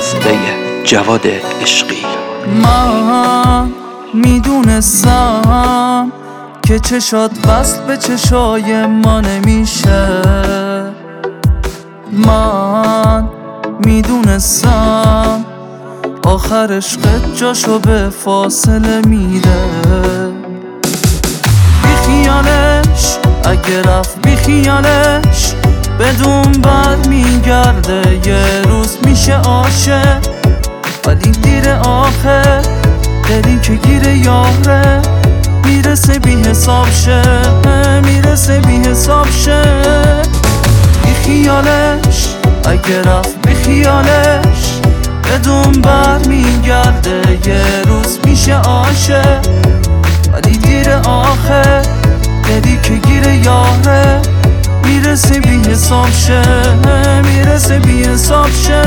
خواسته جواد عشقی. من میدونستم که چشات وصل به چشای ما نمیشه. من میدونستم آخر عشقت جاشو به فاصله میده. بیخیالش اگه رفت بیخیالش، بدون بر میگرده یه روز میشه عاشق. ولی دیر آخه دلی که گیر یاره، میرسه بی حساب شه، میرسه بی حساب شه. بیخیالش اگه رفت بیخیالش، بدون بر میگرده یه روز میشه عاشق. ولی دیر آخه دلی که گیر یاره، میرسه بی حساب شه، میرسه بی حساب شه.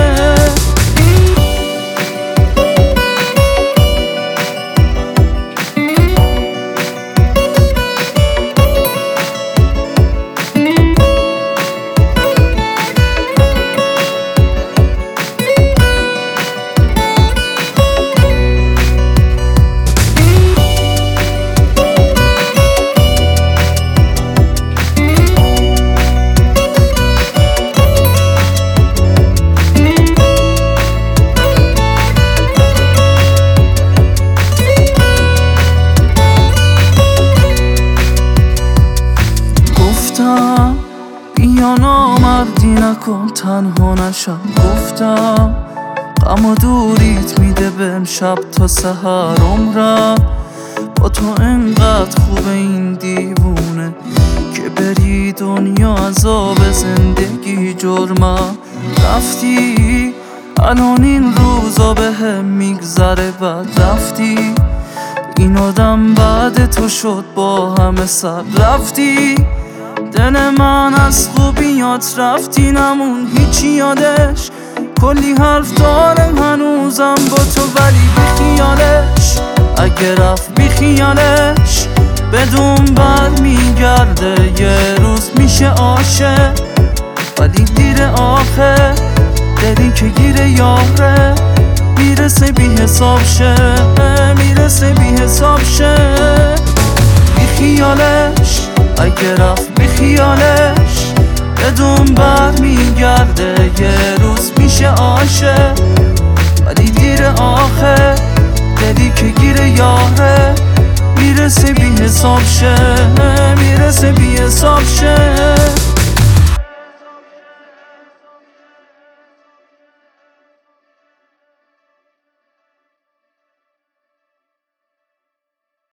بیا نامردی نکن تنها نشم. گفتم غم و دوریت میده بهم شب تا سحر عمرم. با تو انقدر خوبه این دیوونه که بری دنیا عذاب زندگی جرمم. رفتی الان این روزا بهم میگذره، بعد رفتی این آدم بعد تو شد با همه سر. رفتی دل من از خوبیات رفتی نمون هیچی یادش، کلی حرف دارم هنوزم با تو. ولی بیخیالش اگه رفت بیخیالش، بدون بر میگرده یه روز میشه عاشق. ولی دیر آخه دلی که گیر یاره، میرسه بی حساب شه، میرسه بی حساب شه. بیخیالش اگه رفت بیخیالش، بدون بر میگرده یه روز میشه عاشق. ولی دیر آخه دلی که گیر یاره، میرسه بی حساب شه.